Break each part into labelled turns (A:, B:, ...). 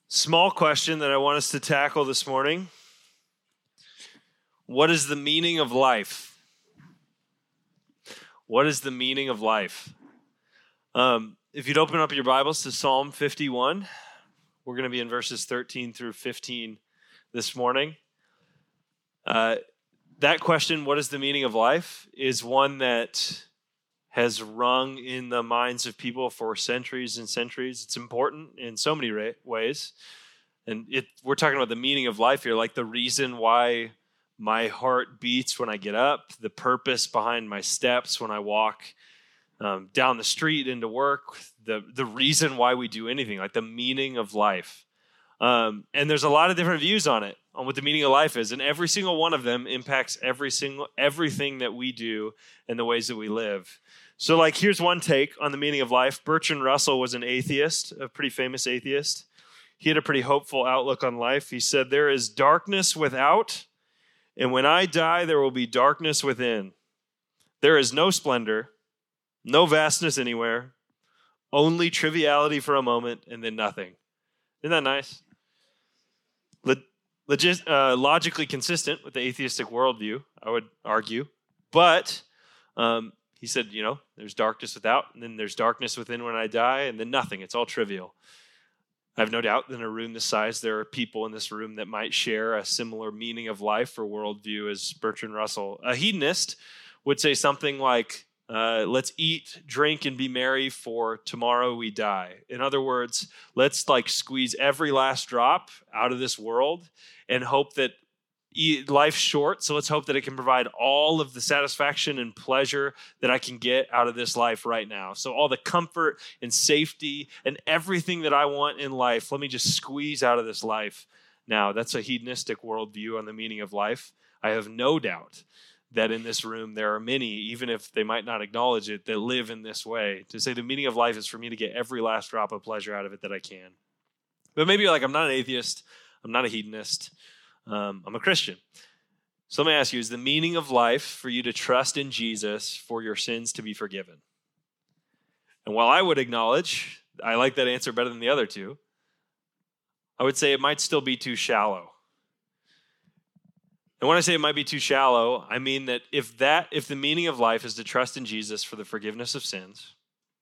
A: Small question that I want us to tackle this morning. What is the meaning of life? What is the meaning of life? If you'd open up your Bibles to Psalm 51, we're going to be in verses 13 through 15 this morning. That question, what is the meaning of life, is one that has rung in the minds of people for centuries and centuries. It's important in so many ways. And we're talking about the meaning of life here, like the reason why my heart beats when I get up, the purpose behind my steps when I walk down the street into work, the reason why we do anything, like the meaning of life. And there's a lot of different views on it, on what the meaning of life is. And every single one of them impacts everything that we do and the ways that we live. So here's one take on the meaning of life. Bertrand Russell was an atheist, a pretty famous atheist. He had a pretty hopeful outlook on life. He said, "There is darkness without, and when I die, there will be darkness within. There is no splendor, no vastness anywhere, only triviality for a moment, and then nothing." Isn't that nice? Logically consistent with the atheistic worldview, I would argue. But he said, there's darkness without, and then there's darkness within when I die, and then nothing. It's all trivial. I have no doubt that in a room this size, there are people in this room that might share a similar meaning of life or worldview as Bertrand Russell. A hedonist would say something like, let's eat, drink, and be merry, for tomorrow we die. In other words, let's squeeze every last drop out of this world and hope that life's short, so let's hope that it can provide all of the satisfaction and pleasure that I can get out of this life right now. So all the comfort and safety and everything that I want in life, let me just squeeze out of this life now. That's a hedonistic worldview on the meaning of life. I have no doubt that in this room there are many, even if they might not acknowledge it, that live in this way, to say the meaning of life is for me to get every last drop of pleasure out of it that I can. But maybe you're like, I'm not an atheist, I'm not a hedonist, I'm a Christian. So let me ask you, is the meaning of life for you to trust in Jesus for your sins to be forgiven? And while I would acknowledge, I like that answer better than the other two, I would say it might still be too shallow. And when I say it might be too shallow, I mean that if the meaning of life is to trust in Jesus for the forgiveness of sins,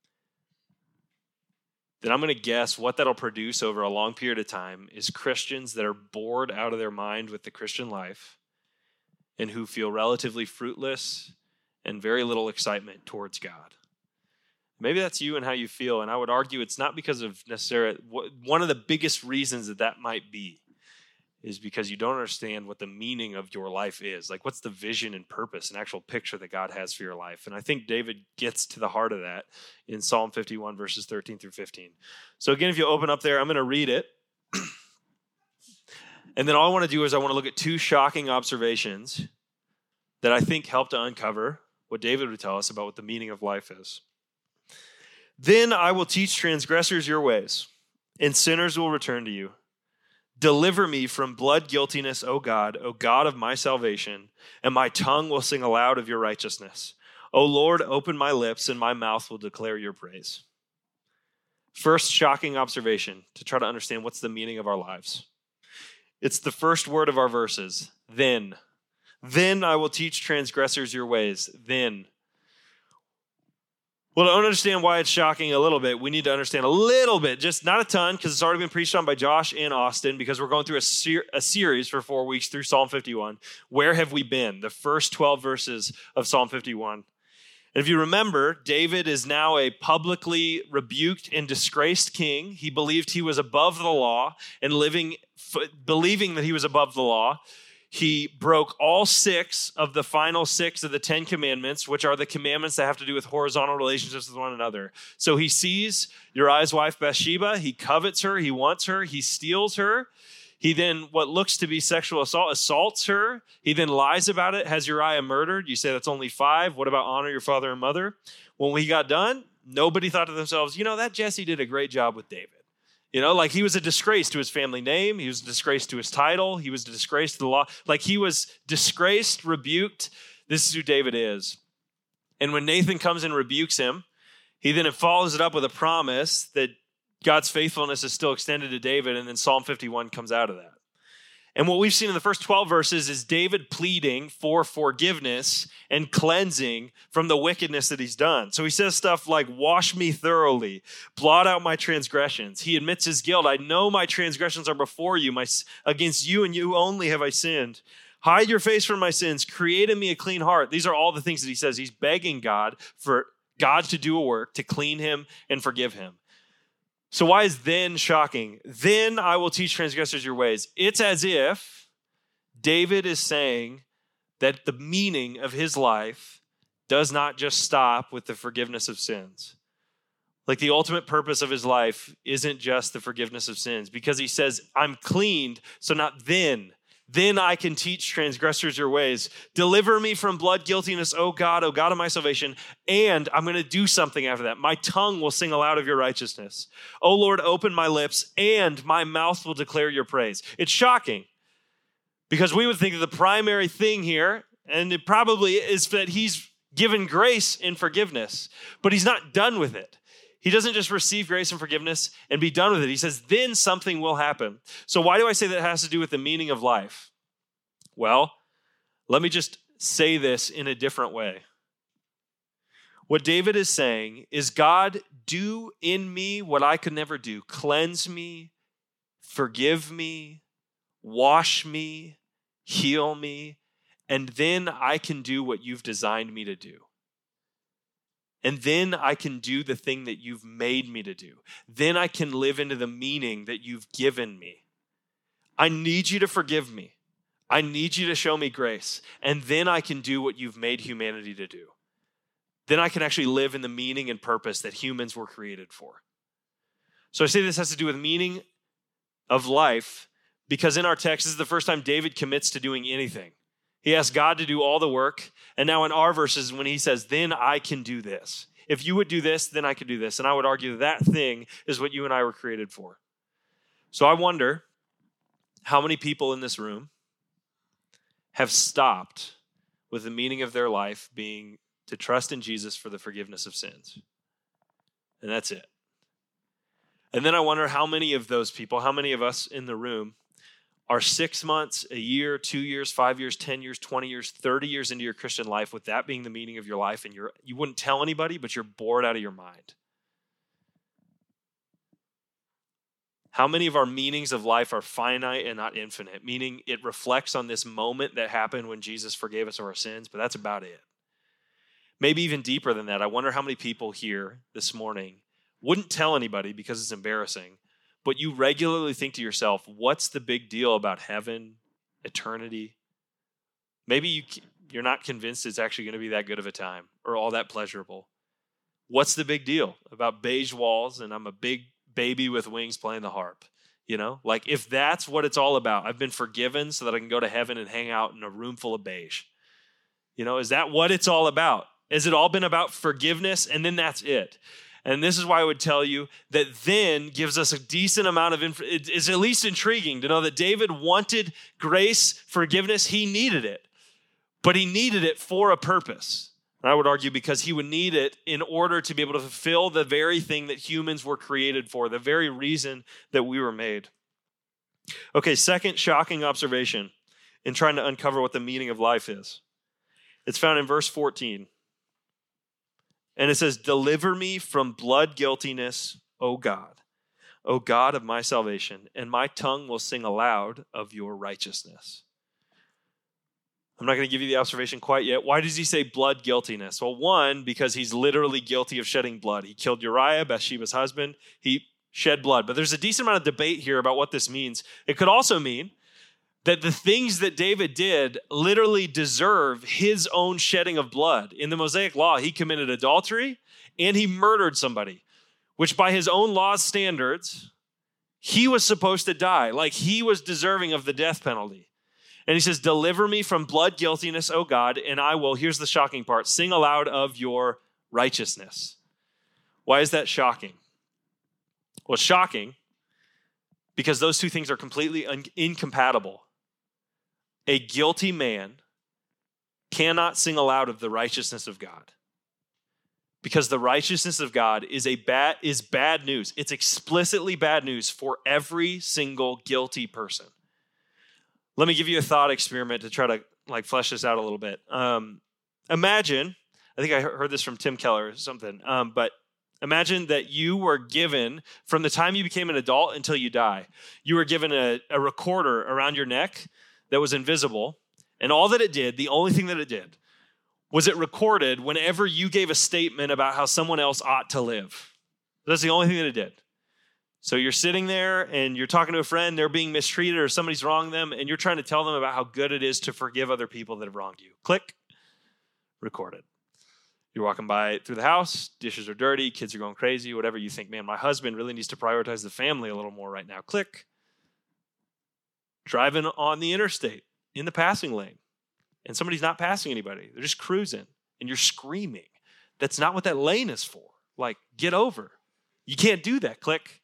A: then I'm going to guess what that'll produce over a long period of time is Christians that are bored out of their mind with the Christian life and who feel relatively fruitless and very little excitement towards God. Maybe that's you and how you feel, and I would argue it's not because of necessarily, one of the biggest reasons that might be is because you don't understand what the meaning of your life is. What's the vision and purpose and actual picture that God has for your life? And I think David gets to the heart of that in Psalm 51, verses 13 through 15. So again, if you open up there, I'm going to read it. And then all I want to do is I want to look at two shocking observations that I think help to uncover what David would tell us about what the meaning of life is. "Then I will teach transgressors your ways, and sinners will return to you. Deliver me from blood guiltiness, O God of my salvation, and my tongue will sing aloud of your righteousness. O Lord, open my lips, and my mouth will declare your praise." First shocking observation to try to understand what's the meaning of our lives. It's the first word of our verses, then. Then I will teach transgressors your ways, then. Well, to understand why it's shocking a little bit, we need to understand a little bit, just not a ton, because it's already been preached on by Josh and Austin, because we're going through a series for 4 weeks through Psalm 51. Where have we been? The first 12 verses of Psalm 51. And if you remember, David is now a publicly rebuked and disgraced king. He believed he was above the law, and believing that he was above the law, he broke all 6 of the final 6 of the 10 commandments, which are the commandments that have to do with horizontal relationships with one another. So he sees Uriah's wife Bathsheba, he covets her, he wants her, he steals her. He then, what looks to be sexual assault, assaults her. He then lies about it, has Uriah murdered. You say that's only 5. What about honor your father and mother? When he got done, nobody thought to themselves, that Jesse did a great job with David. He was a disgrace to his family name. He was a disgrace to his title. He was a disgrace to the law. He was disgraced, rebuked. This is who David is. And when Nathan comes and rebukes him, he then follows it up with a promise that God's faithfulness is still extended to David, and then Psalm 51 comes out of that. And what we've seen in the first 12 verses is David pleading for forgiveness and cleansing from the wickedness that he's done. So he says stuff like, wash me thoroughly, blot out my transgressions. He admits his guilt. I know my transgressions are before you. Against you and you only have I sinned. Hide your face from my sins. Create in me a clean heart. These are all the things that he says. He's begging God for God to do a work to clean him and forgive him. So why is then shocking? Then I will teach transgressors your ways. It's as if David is saying that the meaning of his life does not just stop with the forgiveness of sins. Like the ultimate purpose of his life isn't just the forgiveness of sins, because he says, I'm cleaned, so not then. Then I can teach transgressors your ways. Deliver me from blood guiltiness, O God of my salvation. And I'm going to do something after that. My tongue will sing aloud of your righteousness. O Lord, open my lips, and my mouth will declare your praise. It's shocking, because we would think that the primary thing here, and it probably is that he's given grace and forgiveness, but he's not done with it. He doesn't just receive grace and forgiveness and be done with it. He says, then something will happen. So why do I say that has to do with the meaning of life? Well, let me just say this in a different way. What David is saying is, God, do in me what I could never do. Cleanse me, forgive me, wash me, heal me, and then I can do what you've designed me to do. And then I can do the thing that you've made me to do. Then I can live into the meaning that you've given me. I need you to forgive me. I need you to show me grace. And then I can do what you've made humanity to do. Then I can actually live in the meaning and purpose that humans were created for. So I say this has to do with meaning of life, because in our text, this is the first time David commits to doing anything. He asks God to do all the work. And now in our verses, when he says, then I can do this. If you would do this, then I could do this. And I would argue that thing is what you and I were created for. So I wonder how many people in this room have stopped with the meaning of their life being to trust in Jesus for the forgiveness of sins. And that's it. And then I wonder how many of those people, how many of us in the room are 6 months, a year, 2 years, 5 years, 10 years, 20 years, 30 years into your Christian life with that being the meaning of your life, and you wouldn't tell anybody, but you're bored out of your mind. How many of our meanings of life are finite and not infinite, meaning it reflects on this moment that happened when Jesus forgave us of our sins, but that's about it. Maybe even deeper than that. I wonder how many people here this morning wouldn't tell anybody because it's embarrassing, but you regularly think to yourself, what's the big deal about heaven, eternity? Maybe you're not convinced it's actually going to be that good of a time or all that pleasurable. What's the big deal about beige walls and I'm a big baby with wings playing the harp? You know, like if that's what it's all about, I've been forgiven so that I can go to heaven and hang out in a room full of beige. You know, is that what it's all about? Has it all been about forgiveness and then that's it? And this is why I would tell you that then gives us a decent amount of it's at least intriguing to know that David wanted grace, forgiveness. He needed it, but he needed it for a purpose. And I would argue because he would need it in order to be able to fulfill the very thing that humans were created for, the very reason that we were made. Okay, second shocking observation in trying to uncover what the meaning of life is. It's found in verse 14. And it says, deliver me from blood guiltiness, O God of my salvation, and my tongue will sing aloud of your righteousness. I'm not going to give you the observation quite yet. Why does he say blood guiltiness? Well, one, because he's literally guilty of shedding blood. He killed Uriah, Bathsheba's husband. He shed blood. But there's a decent amount of debate here about what this means. It could also mean that the things that David did literally deserve his own shedding of blood. In the Mosaic law, he committed adultery and he murdered somebody, which by his own law's standards, he was supposed to die. Like he was deserving of the death penalty. And he says, deliver me from blood guiltiness, O God, and I will, here's the shocking part, sing aloud of your righteousness. Why is that shocking? Well, it's shocking because those two things are completely incompatible. A guilty man cannot sing aloud of the righteousness of God Because the righteousness of God is bad news. It's explicitly bad news for every single guilty person. Let me give you a thought experiment to try to flesh this out a little bit. Imagine, I think I heard this from Tim Keller or something, but imagine that you were given, from the time you became an adult until you die, you were given a recorder around your neck that was invisible, and all that it did, the only thing that it did, was it recorded whenever you gave a statement about how someone else ought to live. That's the only thing that it did. So you're sitting there and you're talking to a friend, they're being mistreated or somebody's wronged them, and you're trying to tell them about how good it is to forgive other people that have wronged you. Click, recorded. You're walking by through the house, dishes are dirty, kids are going crazy, whatever. You think, man, my husband really needs to prioritize the family a little more right now. Click. Driving on the interstate in the passing lane, and somebody's not passing anybody. They're just cruising, and you're screaming. That's not what that lane is for. Get over. You can't do that. Click.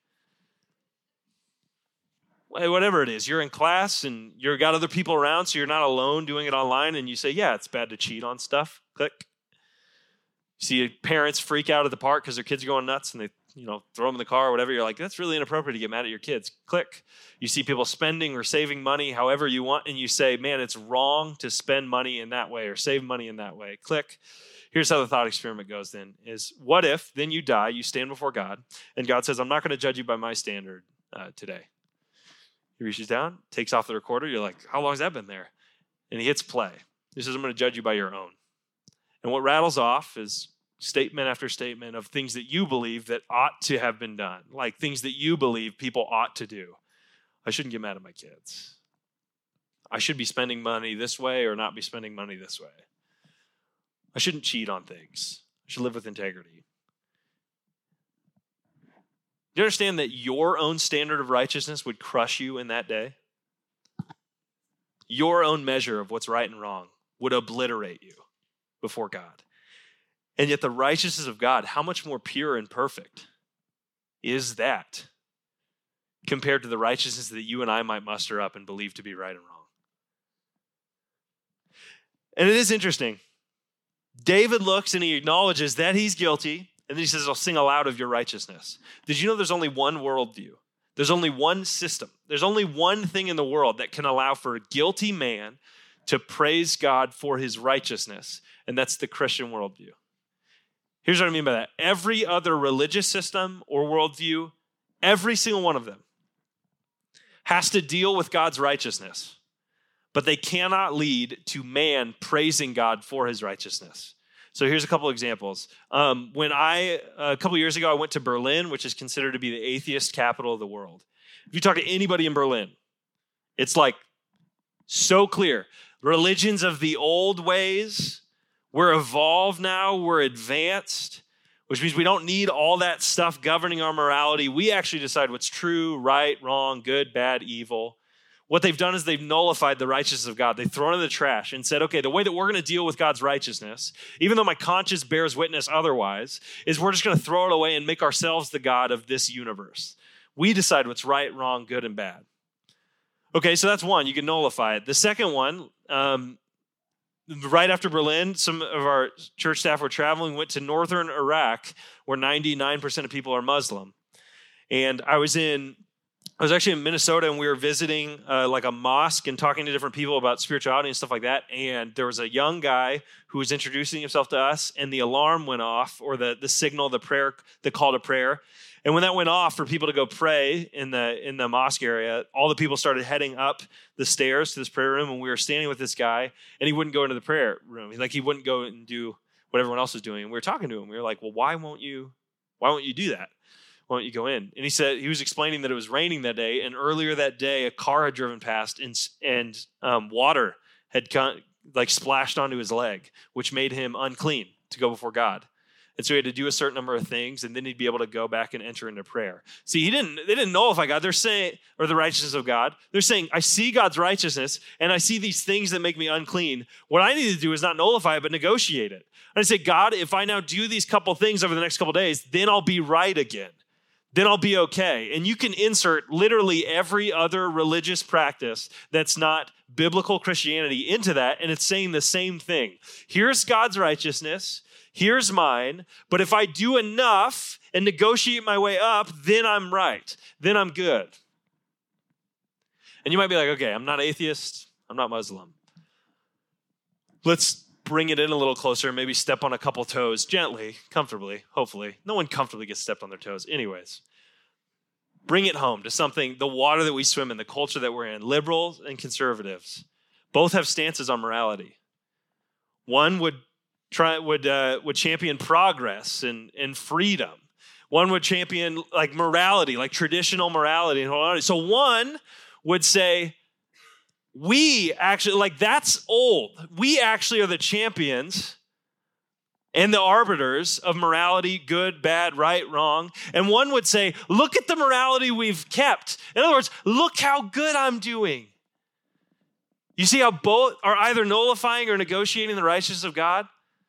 A: Whatever it is, you're in class, and you've got other people around, so you're not alone doing it online, and you say, yeah, it's bad to cheat on stuff. Click. You see parents freak out at the park because their kids are going nuts, and they throw them in the car or whatever. You're like, that's really inappropriate to get mad at your kids. Click. You see people spending or saving money however you want, and you say, man, it's wrong to spend money in that way or save money in that way. Click. Here's how the thought experiment goes then, is what if then you die, you stand before God, and God says, I'm not going to judge you by my standard today. He reaches down, takes off the recorder. You're like, how long has that been there? And he hits play. He says, I'm going to judge you by your own. And what rattles off is statement after statement of things that you believe that ought to have been done, like things that you believe people ought to do. I shouldn't get mad at my kids. I should be spending money this way or not be spending money this way. I shouldn't cheat on things. I should live with integrity. Do you understand that your own standard of righteousness would crush you in that day? Your own measure of what's right and wrong would obliterate you before God. And yet the righteousness of God, how much more pure and perfect is that compared to the righteousness that you and I might muster up and believe to be right and wrong? And it is interesting. David looks and he acknowledges that he's guilty, and then he says, I'll sing aloud of your righteousness. Did you know there's only one worldview? There's only one system. There's only one thing in the world that can allow for a guilty man to praise God for his righteousness, and that's the Christian worldview. Here's what I mean by that. Every other religious system or worldview, every single one of them, has to deal with God's righteousness, but they cannot lead to man praising God for his righteousness. So here's a couple examples. A couple years ago, I went to Berlin, which is considered to be the atheist capital of the world. If you talk to anybody in Berlin, it's so clear. Religions of the old ways, we're evolved now, we're advanced, which means we don't need all that stuff governing our morality. We actually decide what's true, right, wrong, good, bad, evil. What they've done is they've nullified the righteousness of God. They've thrown it in the trash and said, okay, the way that we're going to deal with God's righteousness, even though my conscience bears witness otherwise, is we're just going to throw it away and make ourselves the God of this universe. We decide what's right, wrong, good, and bad. Okay, so that's one. You can nullify it. The second one, right after Berlin, some of our church staff were traveling, went to northern Iraq, where 99% of people are Muslim. And I was actually in Minnesota, and we were visiting a mosque and talking to different people about spirituality and stuff like that. And there was a young guy who was introducing himself to us, and the alarm went off, or the signal, the call to prayer. And when that went off for people to go pray in the mosque area, all the people started heading up the stairs to this prayer room, and we were standing with this guy, and he wouldn't go into the prayer room. He wouldn't go and do what everyone else was doing. And we were talking to him. We were like, well, why won't you do that? Why don't you go in? And he was explaining that it was raining that day, and earlier that day, a car had driven past, and water had splashed onto his leg, which made him unclean to go before God. And so he had to do a certain number of things, and then he'd be able to go back and enter into prayer. See, they didn't nullify God. They're saying, or the righteousness of God. They're saying, I see God's righteousness, and I see these things that make me unclean. What I need to do is not nullify it, but negotiate it. And I say, God, if I now do these couple things over the next couple days, then I'll be right again. Then I'll be okay. And you can insert literally every other religious practice that's not biblical Christianity into that, and it's saying the same thing. Here's God's righteousness. Here's mine, but if I do enough and negotiate my way up, then I'm right. Then I'm good. And you might be like, okay, I'm not atheist. I'm not Muslim. Let's bring it in a little closer, maybe step on a couple toes, gently, comfortably, hopefully. No one comfortably gets stepped on their toes. Anyways, bring it home to something, the water that we swim in, the culture that we're in. Liberals and conservatives both have stances on morality. One would champion progress and freedom. One would champion like morality, like traditional morality. So one would say, we actually, like that's old. We actually are the champions and the arbiters of morality, good, bad, right, wrong. And one would say, look at the morality we've kept. In other words, look how good I'm doing. You see how both are either nullifying or negotiating the righteousness of God?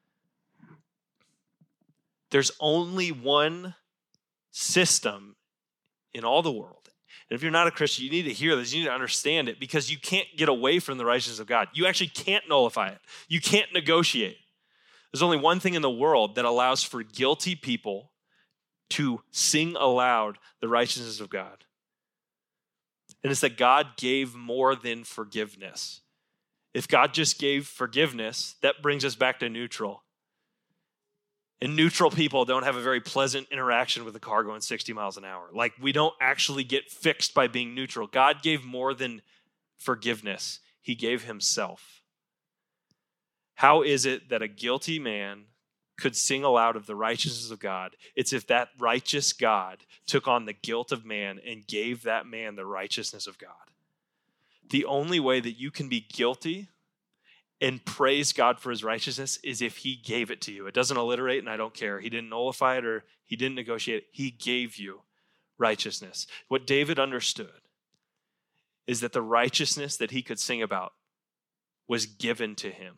A: There's only one system in all the world. And if you're not a Christian, you need to hear this. You need to understand it because you can't get away from the righteousness of God. You actually can't nullify it. You can't negotiate. There's only one thing in the world that allows for guilty people to sing aloud the righteousness of God. And it's that God gave more than forgiveness. If God just gave forgiveness, that brings us back to neutral. And neutral people don't have a very pleasant interaction with a car going 60 miles an hour. Like we don't actually get fixed by being neutral. God gave more than forgiveness. He gave himself. How is it that a guilty man could sing aloud of the righteousness of God? It's if that righteous God took on the guilt of man and gave that man the righteousness of God. The only way that you can be guilty and praise God for his righteousness is if he gave it to you. It doesn't alliterate, and I don't care. He didn't nullify it or he didn't negotiate it. He gave you righteousness. What David understood is that the righteousness that he could sing about was given to him.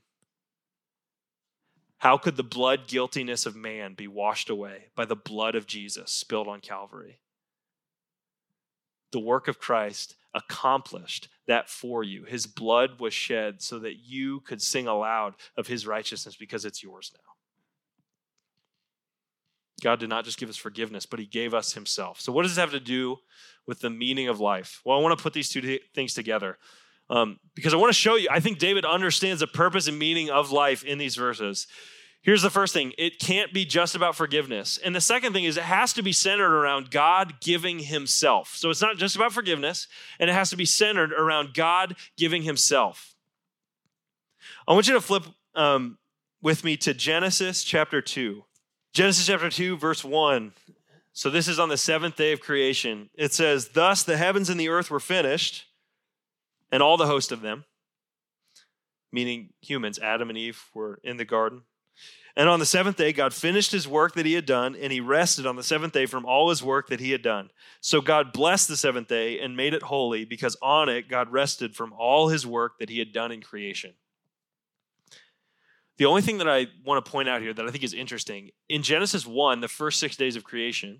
A: How could the blood guiltiness of man be washed away by the blood of Jesus spilled on Calvary? The work of Christ accomplished that for you. His blood was shed so that you could sing aloud of his righteousness because it's yours now. God did not just give us forgiveness, but he gave us himself. So what does this have to do with the meaning of life? Well, I want to put these two things together because I want to show you, I think David understands the purpose and meaning of life in these verses. Here's the first thing. It can't be just about forgiveness. And the second thing is it has to be centered around God giving himself. So it's not just about forgiveness, and it has to be centered around God giving himself. I want you to flip with me to Genesis chapter 2. Genesis chapter 2, verse 1. So this is on the seventh day of creation. It says, "Thus the heavens and the earth were finished, and all the host of them," meaning humans, Adam and Eve were in the garden. "And on the seventh day, God finished his work that he had done, and he rested on the seventh day from all his work that he had done. So God blessed the seventh day and made it holy, because on it God rested from all his work that he had done in creation." The only thing that I want to point out here that I think is interesting, in Genesis 1, the first 6 days of creation,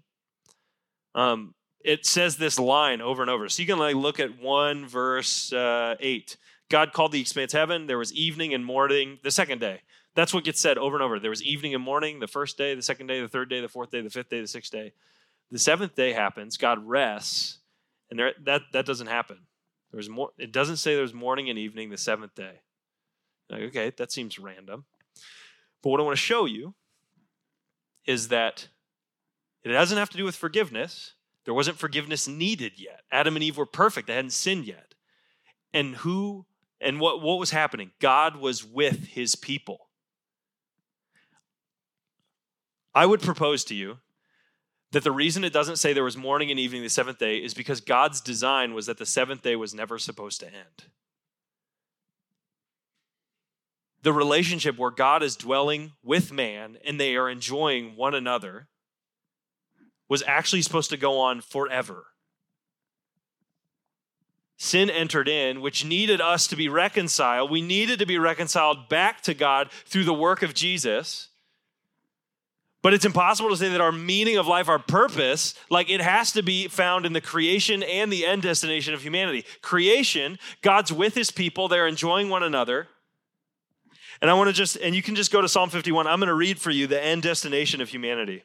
A: it says this line over and over. So you can look at 1 verse 8. God called the expanse heaven. There was evening and morning the second day. That's what gets said over and over. There was evening and morning, the first day, the second day, the third day, the fourth day, the fifth day, the sixth day. The seventh day happens. God rests, and that doesn't happen. It doesn't say there's morning and evening the seventh day. Like, okay, that seems random. But what I want to show you is that it doesn't have to do with forgiveness. There wasn't forgiveness needed yet. Adam and Eve were perfect. They hadn't sinned yet. And what was happening? God was with his people. I would propose to you that the reason it doesn't say there was morning and evening the seventh day is because God's design was that the seventh day was never supposed to end. The relationship where God is dwelling with man and they are enjoying one another was actually supposed to go on forever. Sin entered in, which needed us to be reconciled. We needed to be reconciled back to God through the work of Jesus. But it's impossible to say that our meaning of life, our purpose, like it has to be found in the creation and the end destination of humanity. Creation, God's with his people. They're enjoying one another. And you can just go to Psalm 51. I'm going to read for you the end destination of humanity.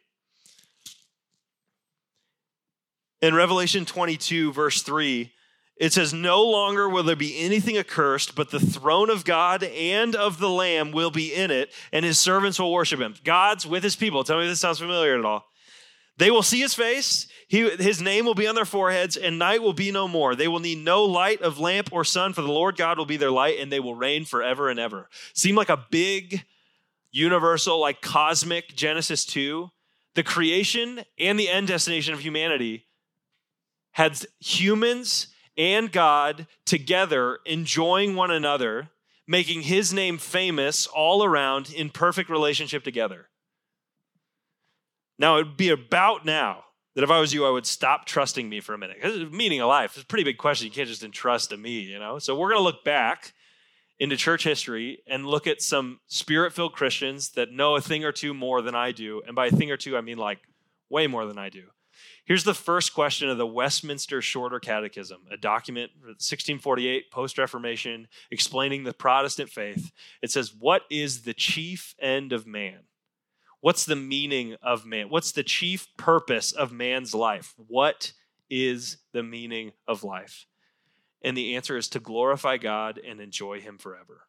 A: In Revelation 22, verse 3, it says, "No longer will there be anything accursed, but the throne of God and of the Lamb will be in it, and his servants will worship him." God's with his people. Tell me if this sounds familiar at all. "They will see his face. His name will be on their foreheads, and night will be no more. They will need no light of lamp or sun, for the Lord God will be their light, and they will reign forever and ever." Seem like a big, universal, like cosmic Genesis 2. The creation and the end destination of humanity had humans and God together enjoying one another, making his name famous all around in perfect relationship together. Now, it would be about now that if I was you, I would stop trusting me for a minute. Because meaning of life is a pretty big question. You can't just entrust to me, So we're going to look back into church history and look at some spirit-filled Christians that know a thing or two more than I do. And by a thing or two, I mean like way more than I do. Here's the first question of the Westminster Shorter Catechism, a document, 1648, post-Reformation, explaining the Protestant faith. It says, what is the chief end of man? What's the meaning of man? What's the chief purpose of man's life? What is the meaning of life? And the answer is to glorify God and enjoy him forever.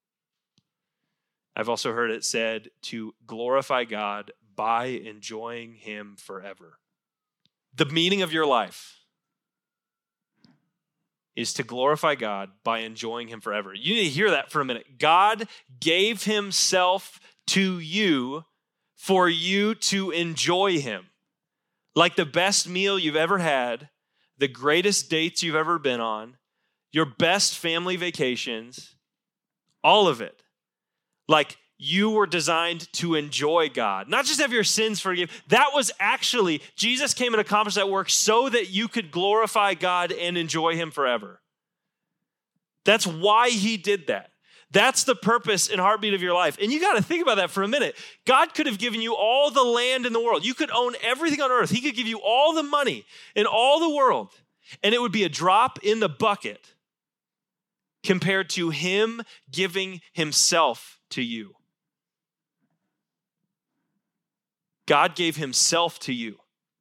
A: I've also heard it said to glorify God by enjoying him forever. The meaning of your life is to glorify God by enjoying him forever. You need to hear that for a minute. God gave himself to you for you to enjoy him. Like the best meal you've ever had, the greatest dates you've ever been on, your best family vacations, all of it. Like you were designed to enjoy God, not just have your sins forgiven. That was actually, Jesus came and accomplished that work so that you could glorify God and enjoy him forever. That's why he did that. That's the purpose and heartbeat of your life. And you got to think about that for a minute. God could have given you all the land in the world. You could own everything on earth. He could give you all the money in all the world, and it would be a drop in the bucket compared to him giving himself to you. God gave himself to you.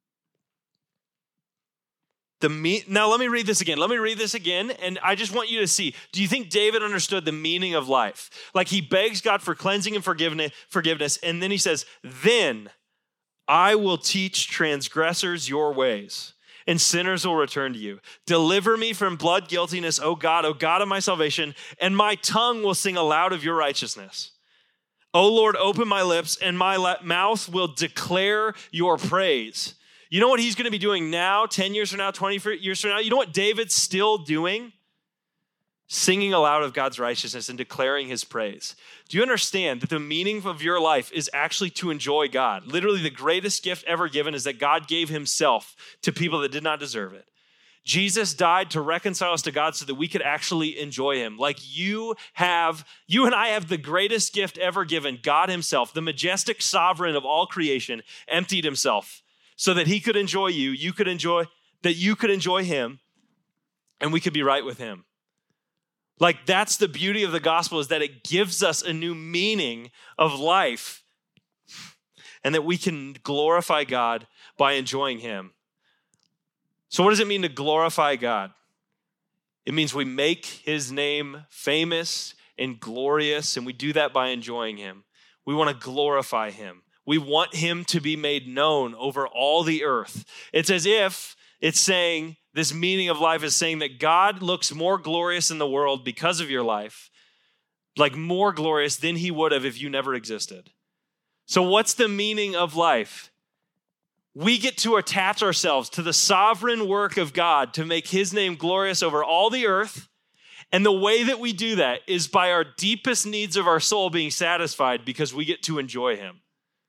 A: Now let me read this again. And I just want you to see, do you think David understood the meaning of life? Like he begs God for cleansing and forgiveness. And then he says, "Then I will teach transgressors your ways, and sinners will return to you. Deliver me from blood guiltiness, O God of my salvation, and my tongue will sing aloud of your righteousness. O Lord, open my lips, and my mouth will declare your praise." You know what he's going to be doing now, 10 years from now, 20 years from now? You know what David's still doing? Singing aloud of God's righteousness and declaring his praise. Do you understand that the meaning of your life is actually to enjoy God? Literally, the greatest gift ever given is that God gave himself to people that did not deserve it. Jesus died to reconcile us to God so that we could actually enjoy him. Like you and I have the greatest gift ever given. God himself, the majestic sovereign of all creation, emptied himself so that he could enjoy you, you could enjoy him, and we could be right with him. Like that's the beauty of the gospel, is that it gives us a new meaning of life and that we can glorify God by enjoying him. So what does it mean to glorify God? It means we make his name famous and glorious, and we do that by enjoying him. We want to glorify him. We want him to be made known over all the earth. It's as if it's saying, this meaning of life is saying that God looks more glorious in the world because of your life, like more glorious than he would have if you never existed. So what's the meaning of life? We get to attach ourselves to the sovereign work of God to make his name glorious over all the earth. And the way that we do that is by our deepest needs of our soul being satisfied because we get to enjoy him.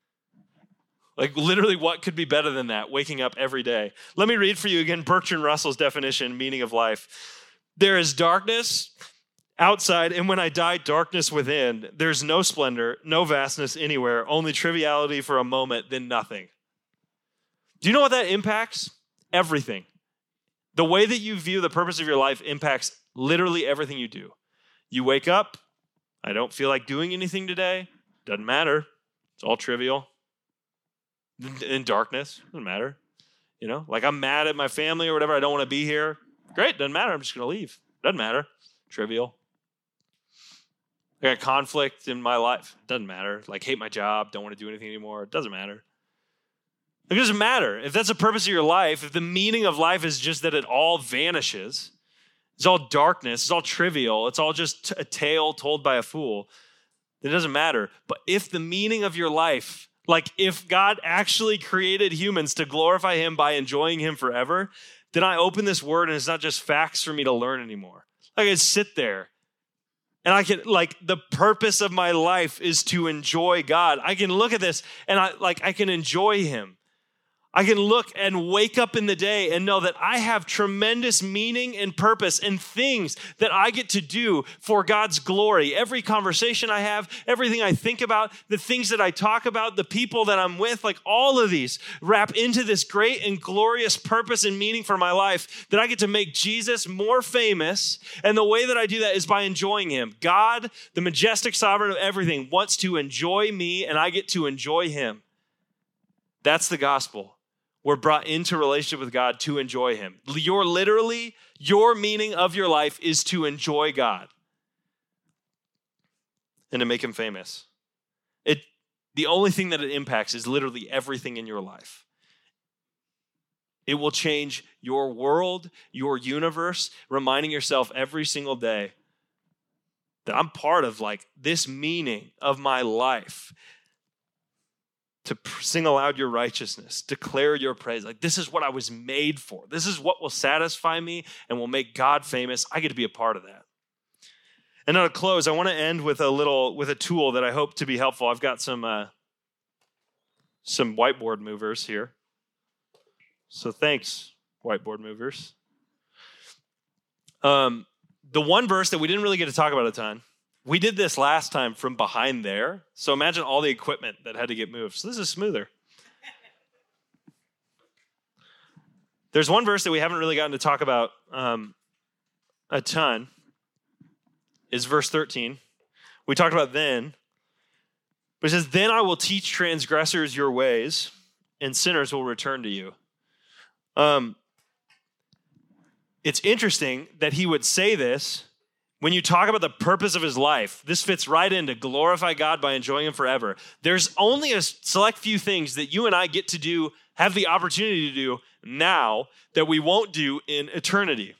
A: Like literally, what could be better than that? Waking up every day. Let me read for you again Bertrand Russell's definition, meaning of life. There is darkness outside, and when I die, darkness within. There's no splendor, no vastness anywhere, only triviality for a moment, then nothing. Do you know what that impacts? Everything. The way that you view the purpose of your life impacts literally everything you do. You wake up, I don't feel like doing anything today. Doesn't matter. It's all trivial. In darkness, doesn't matter. Like I'm mad at my family or whatever. I don't want to be here. Great, doesn't matter. I'm just going to leave. Doesn't matter. Trivial. I got conflict in my life. Doesn't matter. Like hate my job. Don't want to do anything anymore. It doesn't matter. It doesn't matter. If that's the purpose of your life, if the meaning of life is just that it all vanishes, it's all darkness, it's all trivial, it's all just a tale told by a fool, then it doesn't matter. But if the meaning of your life, like if God actually created humans to glorify him by enjoying him forever, then I open this word and it's not just facts for me to learn anymore. I can sit there and I can, like, the purpose of my life is to enjoy God. I can look at this and I can enjoy him. I can look and wake up in the day and know that I have tremendous meaning and purpose and things that I get to do for God's glory. Every conversation I have, everything I think about, the things that I talk about, the people that I'm with, like all of these wrap into this great and glorious purpose and meaning for my life that I get to make Jesus more famous. And the way that I do that is by enjoying him. God, the majestic sovereign of everything, wants to enjoy me and I get to enjoy him. That's the gospel. We're brought into relationship with God to enjoy him. Your meaning of your life is to enjoy God and to make him famous. The only thing that it impacts is literally everything in your life. It will change your world, your universe, reminding yourself every single day that I'm part of like this meaning of my life. To sing aloud your righteousness, declare your praise. Like this is what I was made for. This is what will satisfy me and will make God famous. I get to be a part of that. And now to close, I want to end with a tool that I hope to be helpful. I've got some whiteboard movers here. So thanks, whiteboard movers. The one verse that we didn't really get to talk about a ton. We did this last time from behind there. So imagine all the equipment that had to get moved. So this is smoother. There's one verse that we haven't really gotten to talk about a ton. Is verse 13. We talked about then. But it says, then I will teach transgressors your ways, and sinners will return to you. It's interesting that he would say this. When you talk about the purpose of his life, this fits right into glorify God by enjoying him forever. There's only a select few things that you and I get to do, have the opportunity to do now that we won't do in eternity.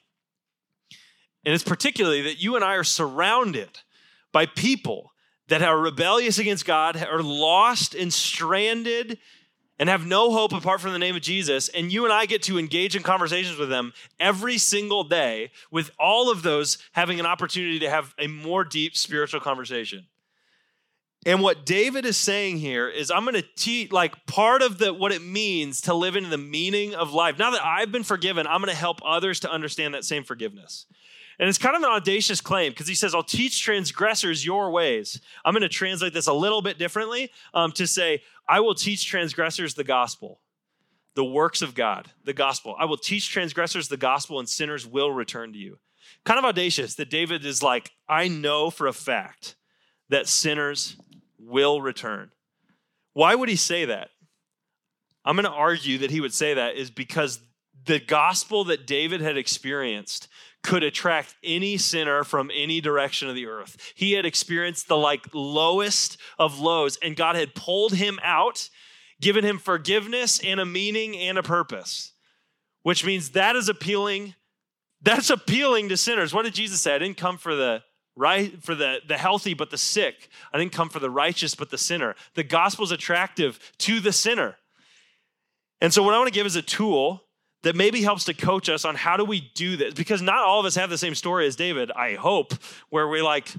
A: And it's particularly that you and I are surrounded by people that are rebellious against God, are lost and stranded and have no hope apart from the name of Jesus, and you and I get to engage in conversations with them every single day, with all of those having an opportunity to have a more deep spiritual conversation. And what David is saying here is I'm going to teach, like part of what it means to live into the meaning of life. Now that I've been forgiven, I'm going to help others to understand that same forgiveness. And it's kind of an audacious claim because he says, I'll teach transgressors your ways. I'm going to translate this a little bit differently to say, I will teach transgressors the gospel, the works of God, the gospel. I will teach transgressors the gospel and sinners will return to you. Kind of audacious that David is like, I know for a fact that sinners will return. Why would he say that? I'm going to argue that he would say that is because the gospel that David had experienced could attract any sinner from any direction of the earth. He had experienced the lowest of lows, and God had pulled him out, given him forgiveness and a meaning and a purpose, which means that is appealing. That's appealing to sinners. What did Jesus say? I didn't come for the healthy, but the sick. I didn't come for the righteous, but the sinner. The gospel is attractive to the sinner. And so what I want to give is a tool that maybe helps to coach us on how do we do this, because not all of us have the same story as David, I hope, where we like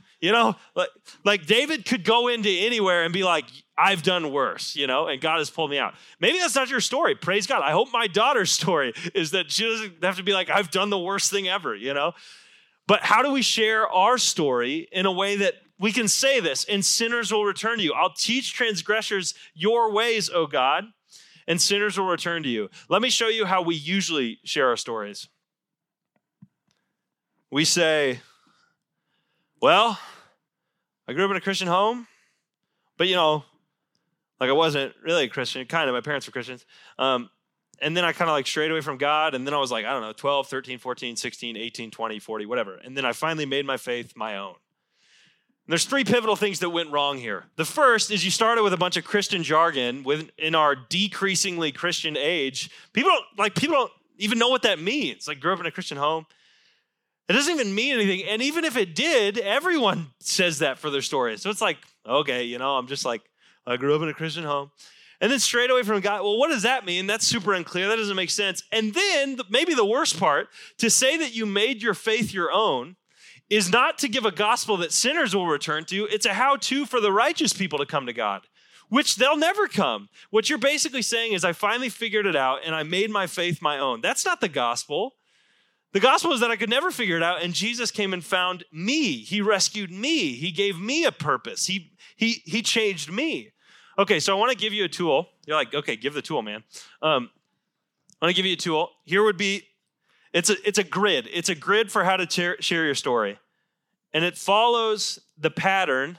A: David could go into anywhere and be like, I've done worse, and God has pulled me out. Maybe that's not your story. Praise God. I hope my daughter's story is that she doesn't have to be like, I've done the worst thing ever, But how do we share our story in a way that we can say this, and sinners will return to you? I'll teach transgressors your ways, O God, and sinners will return to you. Let me show you how we usually share our stories. We say, well, I grew up in a Christian home, but like I wasn't really a Christian. Kind of, my parents were Christians. And then I kind of like strayed away from God. And then I was like, I don't know, 12, 13, 14, 16, 18, 20, 40, whatever. And then I finally made my faith my own. And there's three pivotal things that went wrong here. The first is you started with a bunch of Christian jargon in our decreasingly Christian age. People don't even know what that means. Like, grew up in a Christian home. It doesn't even mean anything. And even if it did, everyone says that for their story. So it's like, okay, I'm just like, I grew up in a Christian home. And then straight away from God, well, what does that mean? That's super unclear. That doesn't make sense. And then maybe the worst part, to say that you made your faith your own is not to give a gospel that sinners will return to. It's a how-to for the righteous people to come to God, which they'll never come. What you're basically saying is, I finally figured it out and I made my faith my own. That's not the gospel. The gospel is that I could never figure it out, and Jesus came and found me. He rescued me. He gave me a purpose. He changed me. Okay, so I want to give you a tool. You're like, okay, give the tool, man. I want to give you a tool. Here would be, it's a grid. It's a grid for how to share your story. And it follows the pattern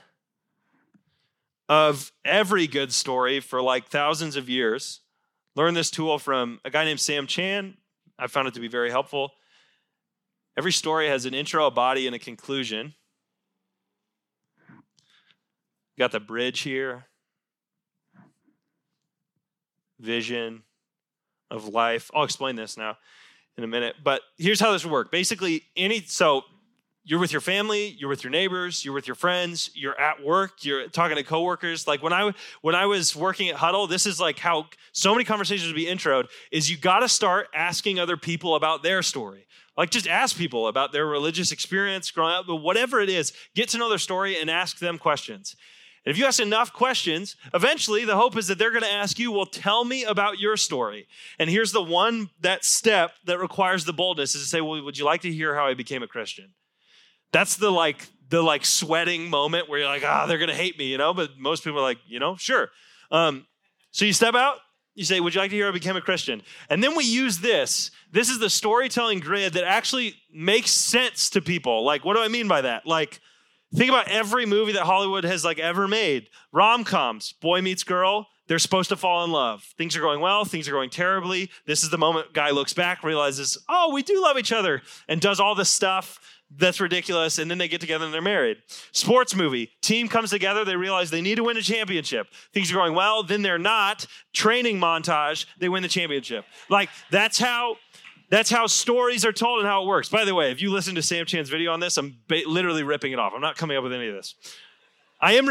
A: of every good story for like thousands of years. Learned this tool from a guy named Sam Chan. I found it to be very helpful. Every story has an intro, a body, and a conclusion. Got the bridge here. Vision of life. I'll explain this now in a minute. But here's how this would work. Basically, so you're with your family, you're with your neighbors, you're with your friends, you're at work, you're talking to coworkers. Like when I was working at Huddle, this is like how so many conversations would be introed, is you got to start asking other people about their story. Like, just ask people about their religious experience growing up, but whatever it is, get to know their story and ask them questions. And if you ask enough questions, eventually the hope is that they're going to ask you, well, tell me about your story. And here's that step that requires the boldness, is to say, well, would you like to hear how I became a Christian? That's the sweating moment where you're like, they're going to hate me, but most people are like, sure. So you step out, you say, would you like to hear how I became a Christian? And then we use this. This is the storytelling grid that actually makes sense to people. Like, what do I mean by that? Like, think about every movie that Hollywood has ever made. Rom-coms, boy meets girl, they're supposed to fall in love. Things are going well, things are going terribly. This is the moment guy looks back, realizes, oh, we do love each other, and does all this stuff that's ridiculous, and then they get together and they're married. Sports movie, team comes together, they realize they need to win a championship. Things are going well, then they're not. Training montage, they win the championship. Like, that's how stories are told and how it works. By the way, if you listen to Sam Chan's video on this, I'm literally ripping it off. I'm not coming up with any of this. I am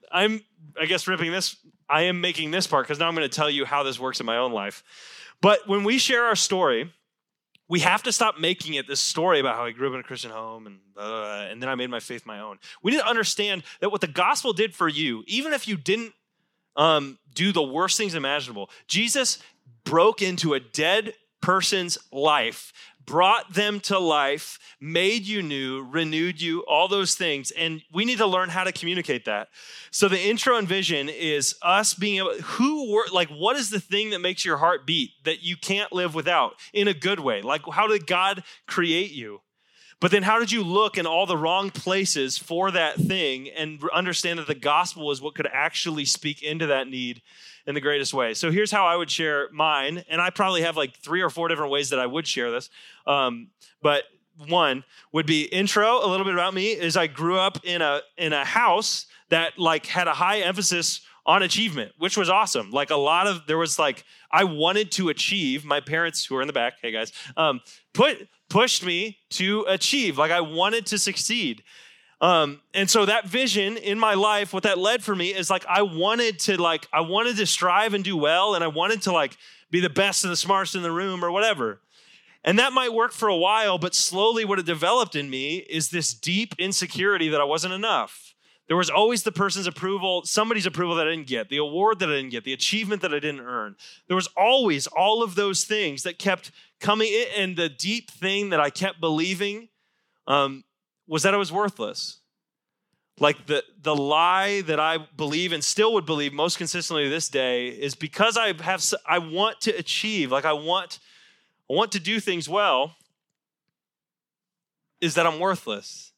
A: making this part because now I'm going to tell you how this works in my own life. But when we share our story, we have to stop making it this story about how I grew up in a Christian home and then I made my faith my own. We need to understand that what the gospel did for you, even if you didn't do the worst things imaginable, Jesus broke into a dead person's life, brought them to life, made you new, renewed you, all those things. And we need to learn how to communicate that. So the intro and vision is us being able, what is the thing that makes your heart beat that you can't live without in a good way? Like, how did God create you? But then how did you look in all the wrong places for that thing and understand that the gospel is what could actually speak into that need in the greatest way? So here's how I would share mine. And I probably have 3 or 4 different ways that I would share this. But one would be intro. A little bit about me is I grew up in a house that had a high emphasis on achievement, which was awesome. I wanted to achieve. My parents, who are in the back, hey guys, pushed me to achieve. I wanted to succeed. And so that vision in my life, what that led for me is I wanted to strive and do well. And I wanted to be the best and the smartest in the room or whatever. And that might work for a while, but slowly what it developed in me is this deep insecurity that I wasn't enough. There was always the person's approval, somebody's approval that I didn't get, the award that I didn't get, the achievement that I didn't earn. There was always all of those things that kept coming in, and the deep thing that I kept believing was that I was worthless. The lie that I believe and still would believe most consistently to this day is because I want to achieve, I want to do things well, is that I'm worthless.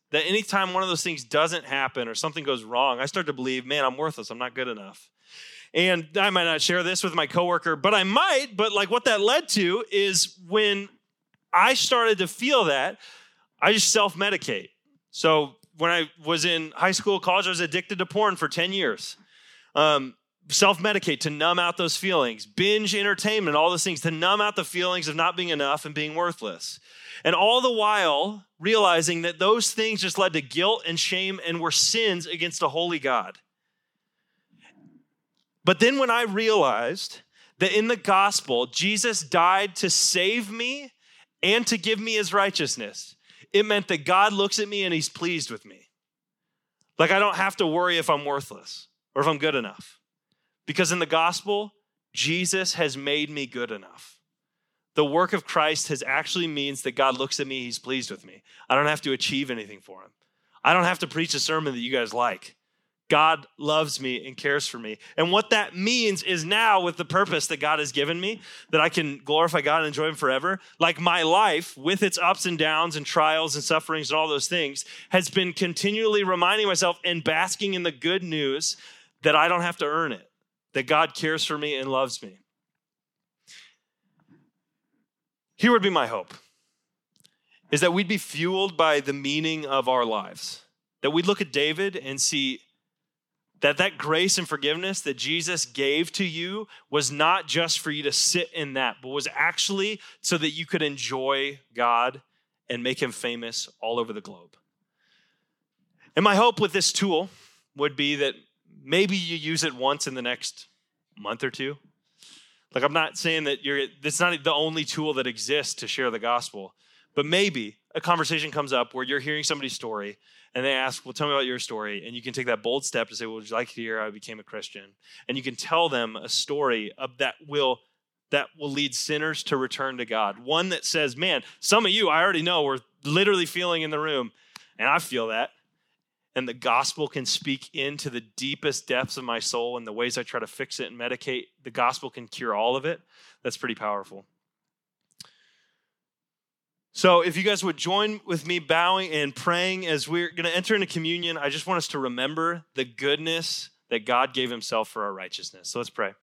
A: that anytime one of those things doesn't happen or something goes wrong, I start to believe, man, I'm worthless. I'm not good enough. And I might not share this with my coworker, but I might. But like what that led to is when I started to feel that, I just self-medicate. So when I was in high school, college, I was addicted to porn for 10 years. Self-medicate to numb out those feelings. Binge entertainment, all those things to numb out the feelings of not being enough and being worthless. And all the while realizing that those things just led to guilt and shame and were sins against a holy God. But then when I realized that in the gospel, Jesus died to save me and to give me his righteousness, it meant that God looks at me and he's pleased with me. Like I don't have to worry if I'm worthless or if I'm good enough. Because in the gospel, Jesus has made me good enough. The work of Christ has actually means that God looks at me, he's pleased with me. I don't have to achieve anything for him. I don't have to preach a sermon that you guys like. God loves me and cares for me. And what that means is now with the purpose that God has given me, that I can glorify God and enjoy him forever, like my life with its ups and downs and trials and sufferings and all those things has been continually reminding myself and basking in the good news that I don't have to earn it, that God cares for me and loves me. Here would be my hope, is that we'd be fueled by the meaning of our lives, that we'd look at David and see that grace and forgiveness that Jesus gave to you was not just for you to sit in that, but was actually so that you could enjoy God and make him famous all over the globe. And my hope with this tool would be that maybe you use it once in the next month or two. Like I'm not saying that it's not the only tool that exists to share the gospel, but maybe a conversation comes up where you're hearing somebody's story and they ask, well, tell me about your story. And you can take that bold step to say, well, would you like to hear how I became a Christian? And you can tell them a story of that will lead sinners to return to God. One that says, man, some of you, I already know, were literally feeling in the room, and I feel that. And the gospel can speak into the deepest depths of my soul and the ways I try to fix it and medicate. The gospel can cure all of it. That's pretty powerful. So if you guys would join with me bowing and praying as we're going to enter into communion, I just want us to remember the goodness that God gave himself for our righteousness. So let's pray.